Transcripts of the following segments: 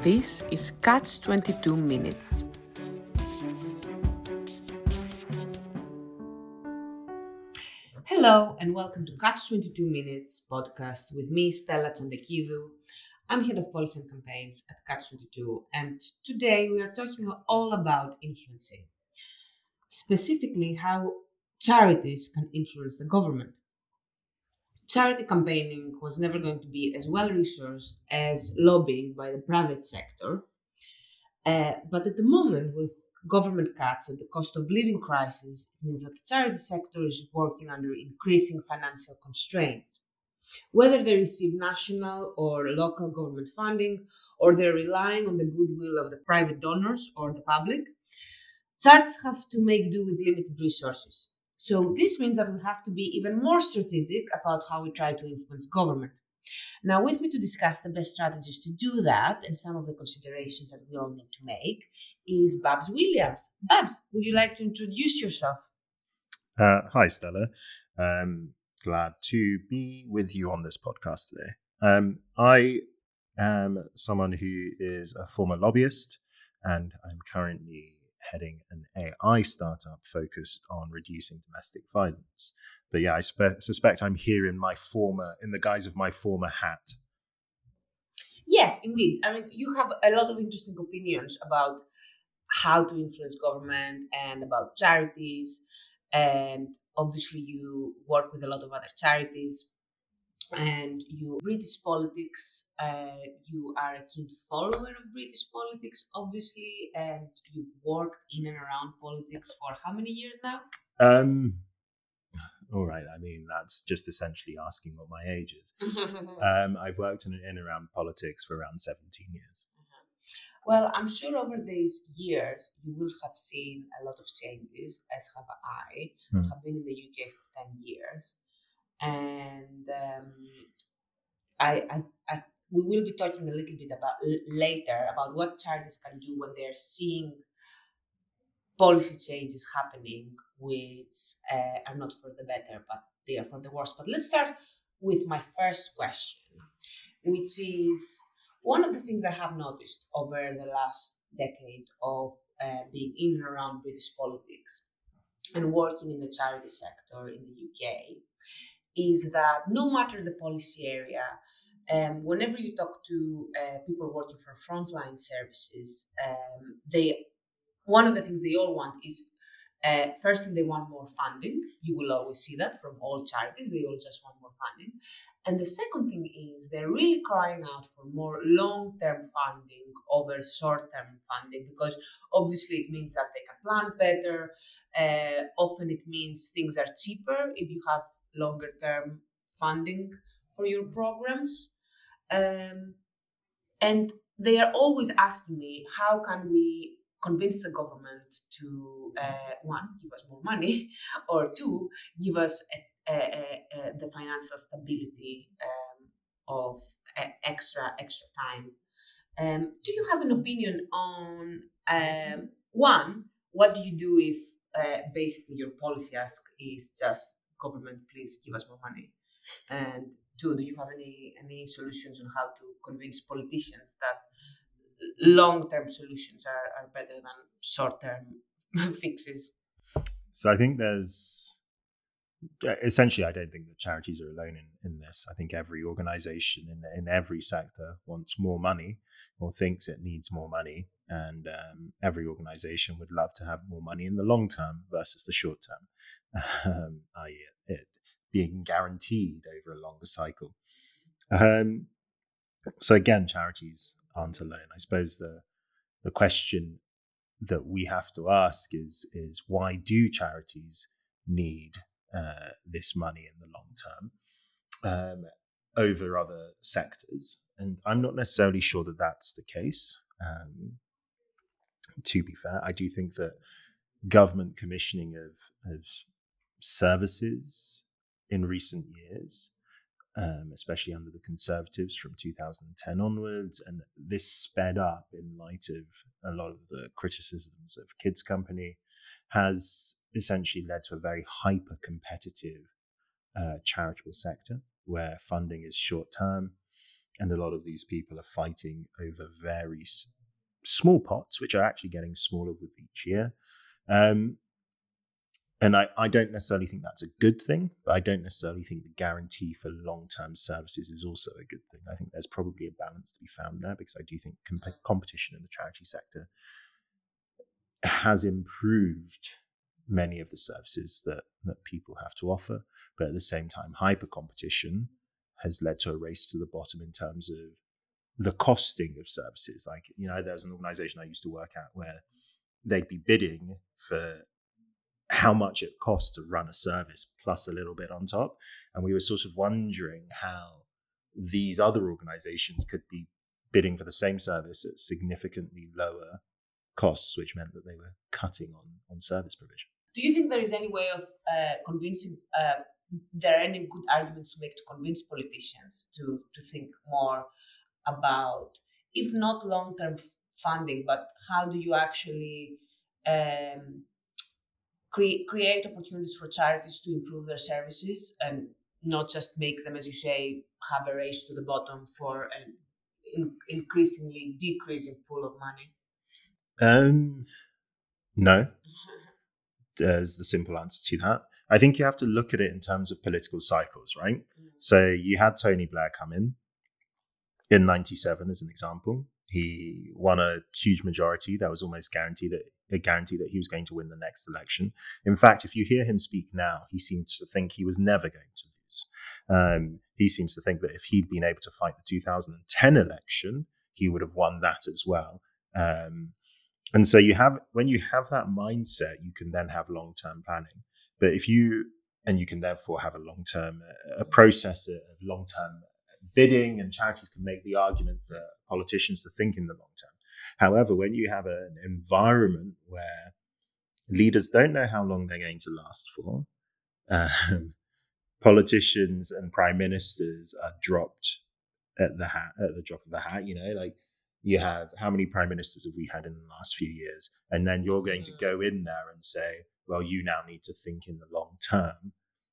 This is Catch 22 Minutes. Hello and welcome to Catch 22 Minutes podcast with me, Stella Chandekidou. I'm head of policy and campaigns at Catch 22, and today we are talking all about influencing, specifically how charities can influence the government. Charity campaigning was never going to be as well resourced as lobbying by the private sector. But at the moment, with government cuts and the cost of living crisis, it means that the charity sector is working under increasing financial constraints. Whether they receive national or local government funding, or they're relying on the goodwill of the private donors or the public, charities have to make do with limited resources. So this means that we have to be even more strategic about how we try to influence government. Now, with me to discuss the best strategies to do that and some of the considerations that we all need to make is Babs Williams. Babs, would you like to introduce yourself? Hi, Stella. Glad to be with you on this podcast today. I am someone who is a former lobbyist, and I'm currently heading an AI startup focused on reducing domestic violence. But yeah, I suspect I'm here in the guise of my former hat. Yes, indeed. I mean, you have a lot of interesting opinions about how to influence government and about charities. And obviously, you work with a lot of other charities and you British politics. You are a keen follower of British politics, obviously, and you've worked in and around politics for how many years now? All right. I mean, that's just essentially asking what my age is. I've worked in and around politics for around 17 years. Well, I'm sure over these years you will have seen a lot of changes, as have I. Have been in the UK for 10 years. And we will be talking a little bit about later about what charities can do when they're seeing policy changes happening, which are not for the better, but they are for the worse. But let's start with my first question, which is one of the things I have noticed over the last decade of being in and around British politics and working in the charity sector in the UK is that no matter the policy area, whenever you talk to people working for frontline services, one of the things they all want is, firstly, they want more funding. You will always see that from all charities. They all just want more funding. And the second thing is they're really crying out for more long-term funding over short-term funding, because obviously it means that they can plan better. Often it means things are cheaper if you have longer-term funding for your programs. And they are always asking me, how can we convince the government to, one, give us more money, or two, give us the financial stability of extra time. Do you have an opinion on, one, what do you do if basically your policy ask is just, government, please give us more money? And two, do you have any solutions on how to convince politicians that long-term solutions are better than short-term fixes? So I think essentially, I don't think that charities are alone in this. I think every organization in every sector wants more money or thinks it needs more money. And every organization would love to have more money in the long term versus the short term, i.e. it being guaranteed over a longer cycle. So again, charities aren't alone. I suppose the question that we have to ask is why do charities need this money in the long term over other sectors? And I'm not necessarily sure that that's the case. To be fair, I do think that government commissioning of services in recent years, especially under the Conservatives from 2010 onwards, and this sped up in light of a lot of the criticisms of Kids Company, has essentially led to a very hyper-competitive charitable sector where funding is short-term. And a lot of these people are fighting over very small pots, which are actually getting smaller with each year. And I don't necessarily think that's a good thing, but I don't necessarily think the guarantee for long-term services is also a good thing. I think there's probably a balance to be found there, because I do think competition in the charity sector has improved many of the services that people have to offer. But at the same time, hyper competition has led to a race to the bottom in terms of the costing of services. Like, there's an organization I used to work at where they'd be bidding for how much it costs to run a service plus a little bit on top. And we were sort of wondering how these other organizations could be bidding for the same service at significantly lower costs, which meant that they were cutting on service provision. Do you think there is any way of convincing, there are any good arguments to make to convince politicians to think more about, if not long-term funding, but how do you actually create opportunities for charities to improve their services and not just make them, as you say, have a race to the bottom for an increasingly decreasing pool of money? No. There's the simple answer to that. I think you have to look at it in terms of political cycles, right? So you had Tony Blair come in 97 as an example. He won a huge majority that was almost guaranteed that he was going to win the next election. In fact, if you hear him speak now, he seems to think he was never going to lose. He seems to think that if he'd been able to fight the 2010 election, he would have won that as well. And so when you have that mindset, you can then have long-term planning. But you can therefore have a long-term a process of long-term bidding, and charities can make the argument for politicians to think in the long term. However, when you have an environment where leaders don't know how long they're going to last for, politicians and prime ministers are dropped at the drop of the hat. Like, you have, how many prime ministers have we had in the last few years? And then you're going to go in there and say, well, you now need to think in the long term.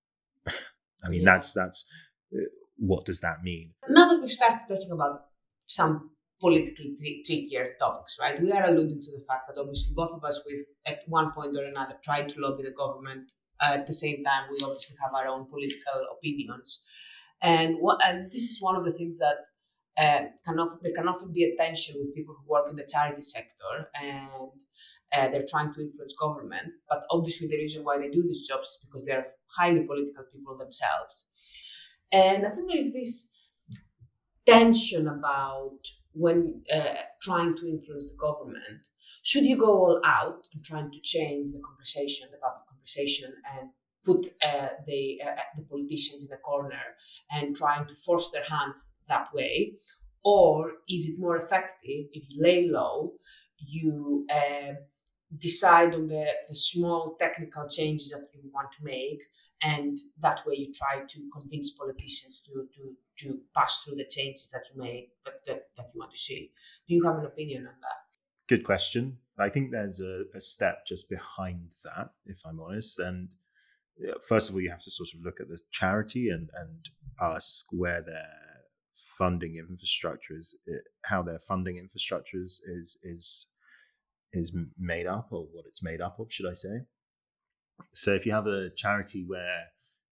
I mean, that's what does that mean? Now that we've started talking about some politically trickier topics, right? We are alluding to the fact that obviously both of us, we've at one point or another tried to lobby the government. At the same time, we obviously have our own political opinions. And this is one of the things that there can often be a tension with people who work in the charity sector, and they're trying to influence government. But obviously the reason why they do these jobs is because they're highly political people themselves. And I think there is this tension about when trying to influence the government. Should you go all out and trying to change the conversation, the public conversation, and put the politicians in a corner and trying to force their hands that way? Or is it more effective if you lay low, you decide on the small technical changes that you want to make, and that way you try to convince politicians to pass through the changes that you make, that you want to see? Do you have an opinion on that? Good question. I think there's a step just behind that, if I'm honest. And first of all, you have to sort of look at the charity and ask where their funding infrastructure is, how their funding infrastructure is made up, or what it's made up of, should I say. So if you have a charity where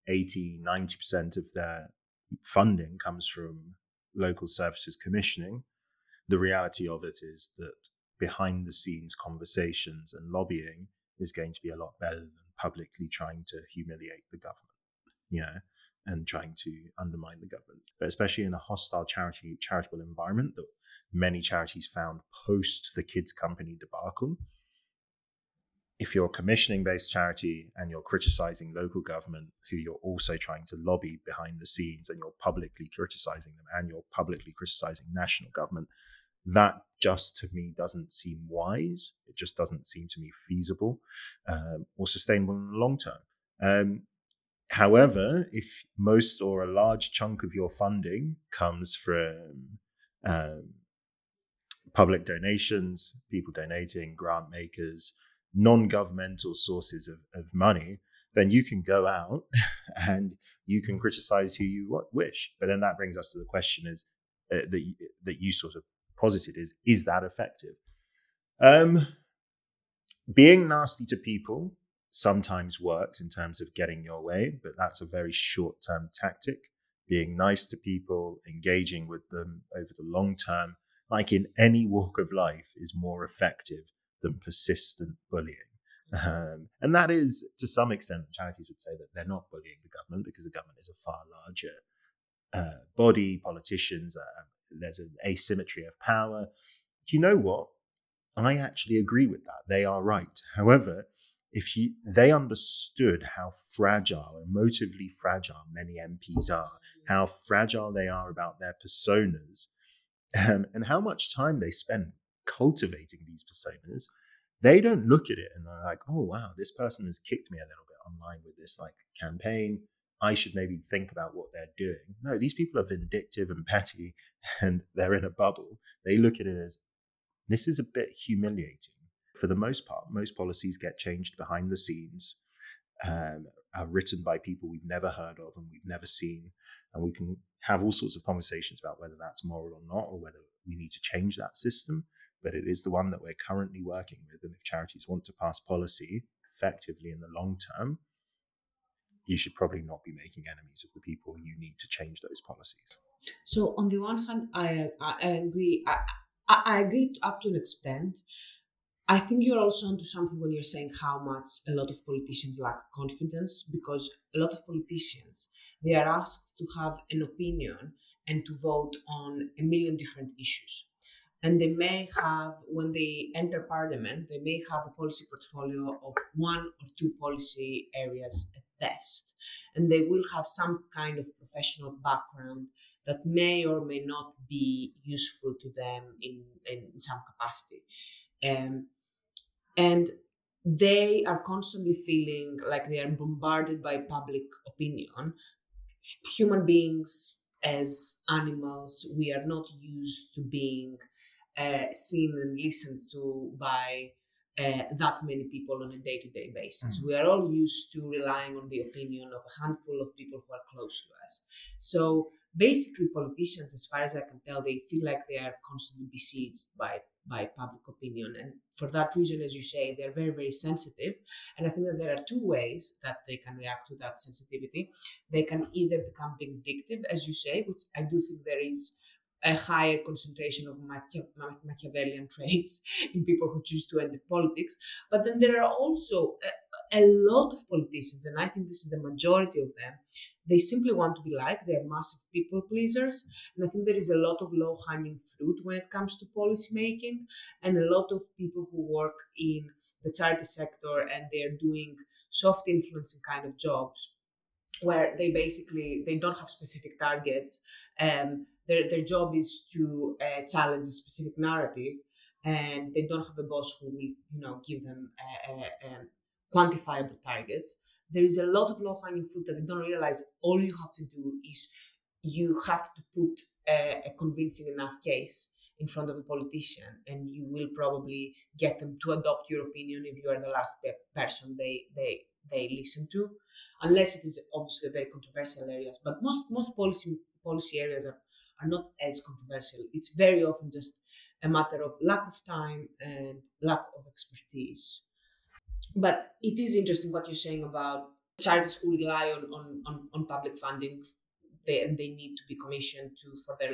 80-90% of their funding comes from local services commissioning, the reality of it is that behind the scenes conversations and lobbying is going to be a lot better than publicly trying to humiliate the government, and trying to undermine the government. But especially in a hostile charitable environment that many charities found post the Kids Company debacle, if you're a commissioning-based charity and you're criticizing local government, who you're also trying to lobby behind the scenes, and you're publicly criticizing them, and you're publicly criticizing national government, that just to me doesn't seem wise. It just doesn't seem to me feasible or sustainable in the long term. However, if most or a large chunk of your funding comes from public donations, people donating, grant makers, non-governmental sources of money, then you can go out and you can criticize who you wish. But then that brings us to the question is, that you sort of posited is that effective? Being nasty to people sometimes works in terms of getting your way, but that's a very short-term tactic. Being nice to people, engaging with them over the long term, like in any walk of life, is more effective than persistent bullying. And that is, to some extent, charities would say that they're not bullying the government because the government is a far larger body, politicians, there's an asymmetry of power. Do you know what? I actually agree with that. They are right. However, they understood how fragile, emotively fragile many MPs are, how fragile they are about their personas, and how much time they spend cultivating these personas, they don't look at it and they're like, oh, wow, this person has kicked me a little bit online with this like campaign. I should maybe think about what they're doing. No, these people are vindictive and petty and they're in a bubble. They look at it as, this is a bit humiliating. For the most part, most policies get changed behind the scenes, are written by people we've never heard of and we've never seen. And we can have all sorts of conversations about whether that's moral or not, or whether we need to change that system. But it is the one that we're currently working with. And if charities want to pass policy effectively in the long term, you should probably not be making enemies of the people you need to change those policies. So on the one hand, I agree. I agree up to an extent. I think you're also onto something when you're saying how much a lot of politicians lack confidence, because a lot of politicians, they are asked to have an opinion and to vote on a million different issues. And they may have, when they enter parliament, they may have a policy portfolio of one or two policy areas at best. And they will have some kind of professional background that may or may not be useful to them in some capacity. And they are constantly feeling like they are bombarded by public opinion. Human beings, as animals, we are not used to being seen and listened to by that many people on a day-to-day basis. We are all used to relying on the opinion of a handful of people who are close to us. So basically, politicians, as far as I can tell, they feel like they are constantly besieged by public opinion, and for that reason, as you say, they're very, very sensitive. And I think that there are two ways that they can react to that sensitivity. They can either become vindictive, as you say, which I do think there is a higher concentration of Machiavellian traits in people who choose to enter politics. But then there are also a lot of politicians, and I think this is the majority of them. They simply want to be liked. They're massive people pleasers. And I think there is a lot of low hanging fruit when it comes to policy making, and a lot of people who work in the charity sector and they're doing soft influencing kind of jobs where they don't have specific targets. Their job is to challenge a specific narrative, and they don't have a boss who will give them quantifiable targets. There is a lot of low hanging fruit that they don't realize. All you have to do is you have to put a convincing enough case in front of a politician, and you will probably get them to adopt your opinion if you are the last person they listen to, unless it is obviously very controversial areas. But most policy areas are not as controversial. It's very often just a matter of lack of time and lack of expertise. But it is interesting what you're saying about charities who rely on public funding. They need to be commissioned to for their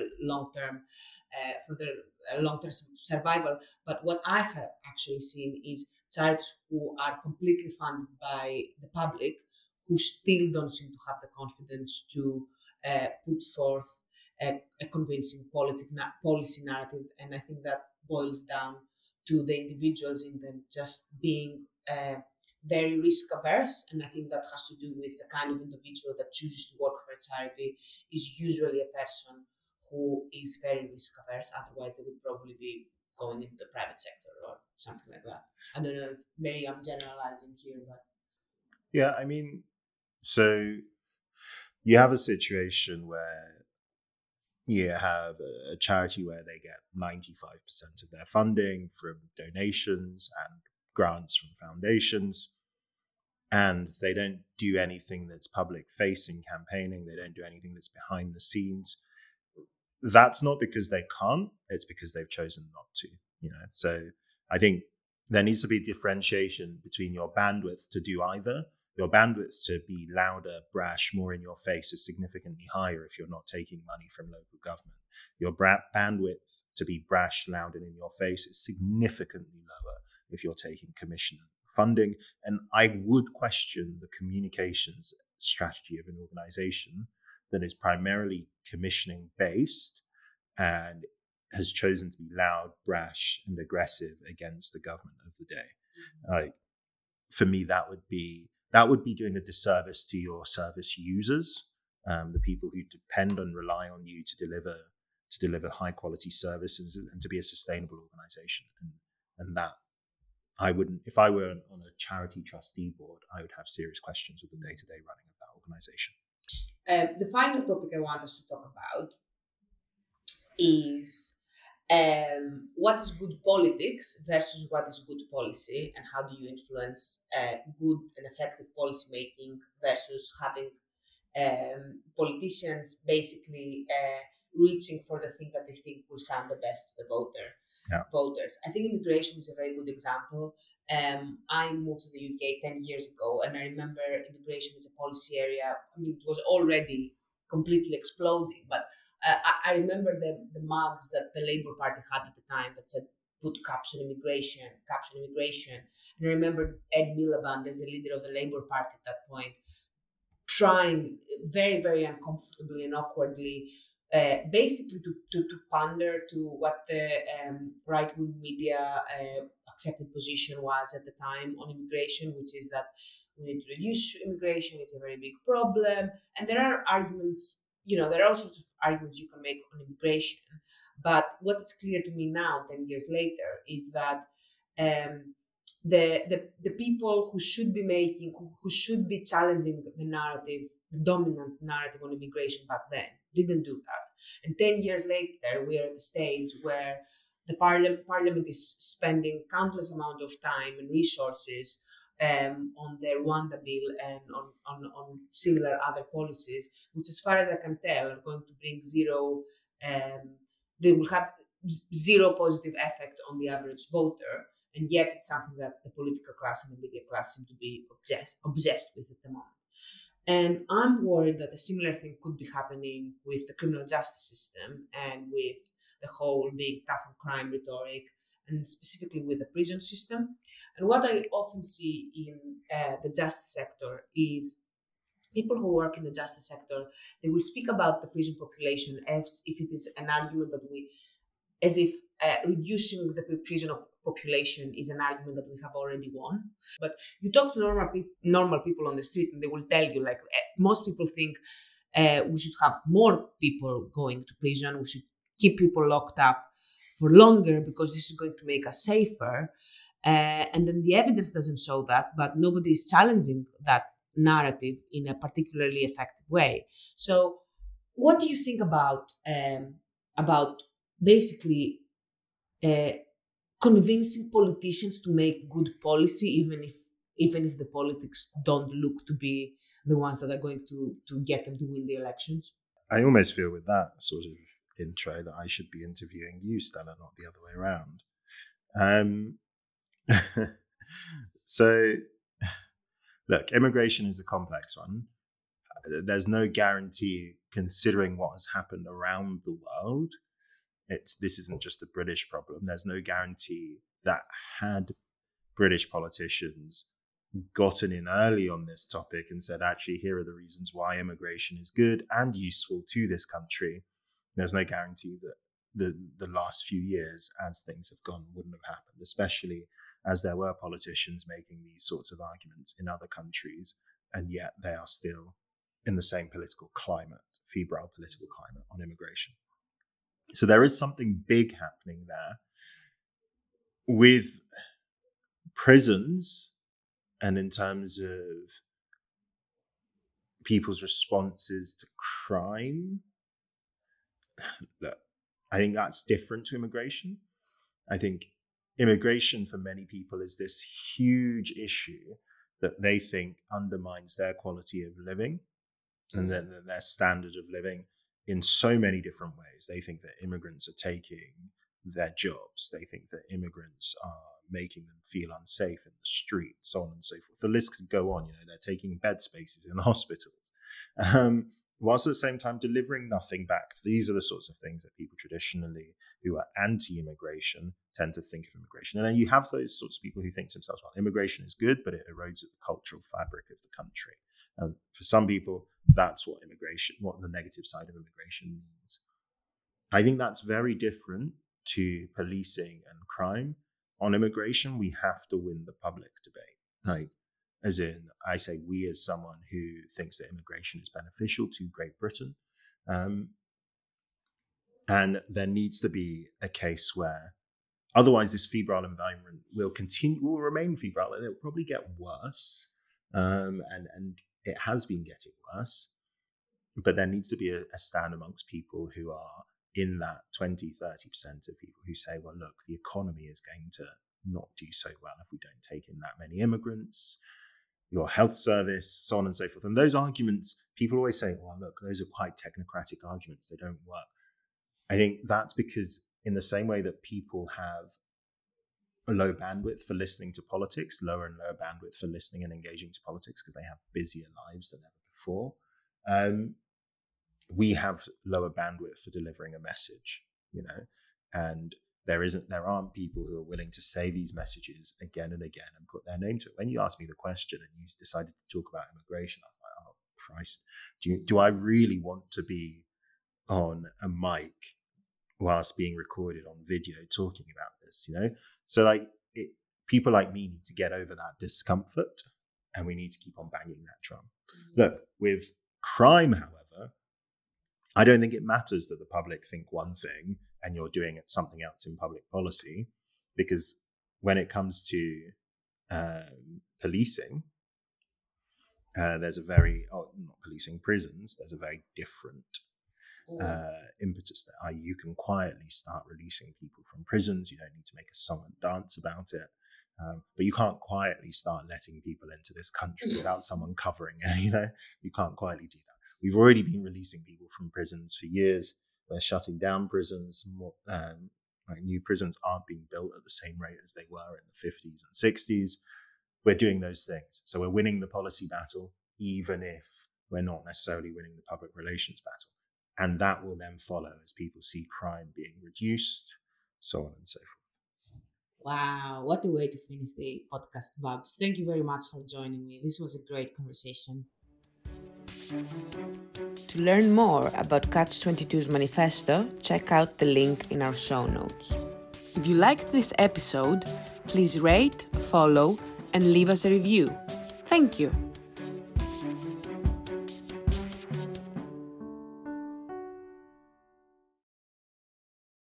long term survival. But what I have actually seen is charities who are completely funded by the public, who still don't seem to have the confidence to put forth a convincing policy narrative. And I think that boils down to the individuals in them just being very risk averse. And I think that has to do with the kind of individual that chooses to work for a charity is usually a person who is very risk averse. Otherwise, they would probably be going into the private sector or something like that. I don't know. Maybe I'm generalizing here, but Yeah, I mean, so you have a situation where you have a charity where they get 95% of their funding from donations and grants from foundations, and they don't do anything that's public facing campaigning. They don't do anything that's behind the scenes. that's not because they can't, it's because they've chosen not to, So I think there needs to be differentiation between your bandwidth to do either. Your bandwidth to be louder, brash, more in your face is significantly higher if you're not taking money from local government. Your bandwidth to be brash, loud, and in your face is significantly lower if you're taking commission funding. And I would question the communications strategy of an organization that is primarily commissioning based and has chosen to be loud, brash, and aggressive against the government of the day. For me, that would be doing a disservice to your service users, the people who depend and rely on you to deliver high quality services and to be a sustainable organization. And that I wouldn't, if I were on a charity trustee board, I would have serious questions with the day-to-day running of that organization. The final topic I want us to talk about is what is good politics versus what is good policy, and how do you influence good and effective policy making versus having politicians basically reaching for the thing that they think will sound the best to the voters. I think immigration is a very good example. I moved to the UK 10 years ago, and I remember immigration as a policy area. I mean, it was already completely exploding, but I remember the mugs that the Labour Party had at the time that said, put caps on immigration. And I remember Ed Miliband as the leader of the Labour Party at that point, trying very, very uncomfortably and awkwardly, basically to pander to what the right-wing media accepted position was at the time on immigration, which is that we need to reduce immigration, it's a very big problem. And there are arguments, there are all sorts of arguments you can make on immigration. But what is clear to me now, 10 years later, is that the people who should be making, who should be challenging the narrative, the dominant narrative on immigration back then, didn't do that. And 10 years later, we are at the stage where the parliament is spending countless amount of time and resources on the Rwanda bill and on similar other policies, which, as far as I can tell, are going to bring they will have zero positive effect on the average voter. And yet it's something that the political class and the media class seem to be obsessed with at the moment. And I'm worried that a similar thing could be happening with the criminal justice system and with the whole big tough on crime rhetoric, and specifically with the prison system. And what I often see in the justice sector is people who work in the justice sector, they will speak about the prison population as if it is an argument as if reducing the prison population is an argument that we have already won. But you talk to normal people on the street, and they will tell you, like, most people think we should have more people going to prison, we should keep people locked up for longer because this is going to make us safer. And then the evidence doesn't show that, but nobody is challenging that narrative in a particularly effective way. So what do you think about basically convincing politicians to make good policy, even if the politics don't look to be the ones that are going to get them to win the elections? I almost feel with that sort of intro that I should be interviewing you, Stella, not the other way around. So, look, immigration is a complex one. There's no guarantee, considering what has happened around the world. This isn't just a British problem. There's no guarantee that had British politicians gotten in early on this topic and said, actually, here are the reasons why immigration is good and useful to this country, there's no guarantee that the last few years, as things have gone, wouldn't have happened, especially as there were politicians making these sorts of arguments in other countries, and yet they are still in the same political climate, febrile political climate on immigration. So there is something big happening there with prisons, and in terms of people's responses to crime. Look, I think that's different to immigration. I think immigration for many people is this huge issue that they think undermines their quality of living and that their standard of living in so many different ways. They think that immigrants are taking their jobs. They think that immigrants are making them feel unsafe in the street, so on and so forth. The list could go on. They're taking bed spaces in hospitals, whilst at the same time delivering nothing back. These are the sorts of things that people traditionally who are anti-immigration tend to think of immigration. And then you have those sorts of people who think to themselves, well, immigration is good, but it erodes the cultural fabric of the country. And for some people, that's what the negative side of immigration means. I think that's very different to policing and crime. On immigration, we have to win the public debate. As in, I say we as someone who thinks that immigration is beneficial to Great Britain. And there needs to be a case where otherwise this febrile environment will remain febrile, and it will probably get worse. And it has been getting worse. But there needs to be a stand amongst people who are in that 20, 30% of people who say, well, look, the economy is going to not do so well if we don't take in that many immigrants, your health service, so on and so forth. And those arguments, people always say, well, look, those are quite technocratic arguments. They don't work. I think that's because in the same way that people have a low bandwidth for listening to politics, lower and lower bandwidth for listening and engaging to politics because they have busier lives than ever before, we have lower bandwidth for delivering a message, and there aren't people who are willing to say these messages again and again and put their name to it. When you asked me the question and you decided to talk about immigration, I was like, oh Christ, do I really want to be on a mic whilst being recorded on video talking about this, So people like me need to get over that discomfort, and we need to keep on banging that drum. Look, with crime, however, I don't think it matters that the public think one thing and you're doing something else in public policy, because when it comes to policing, there's not policing prisons, there's a very different impetus there. You can quietly start releasing people from prisons. You don't need to make a song and dance about it. But you can't quietly start letting people into this country without someone covering it. You can't quietly do that. We've already been releasing people from prisons for years. We're shutting down prisons. New prisons aren't being built at the same rate as they were in the 50s and 60s. We're doing those things. So we're winning the policy battle, even if we're not necessarily winning the public relations battle. And that will then follow as people see crime being reduced, so on and so forth. Wow, what a way to finish the podcast, Babs. Thank you very much for joining me. This was a great conversation. To learn more about Catch-22's manifesto, check out the link in our show notes. If you liked this episode, please rate, follow, and leave us a review. Thank you.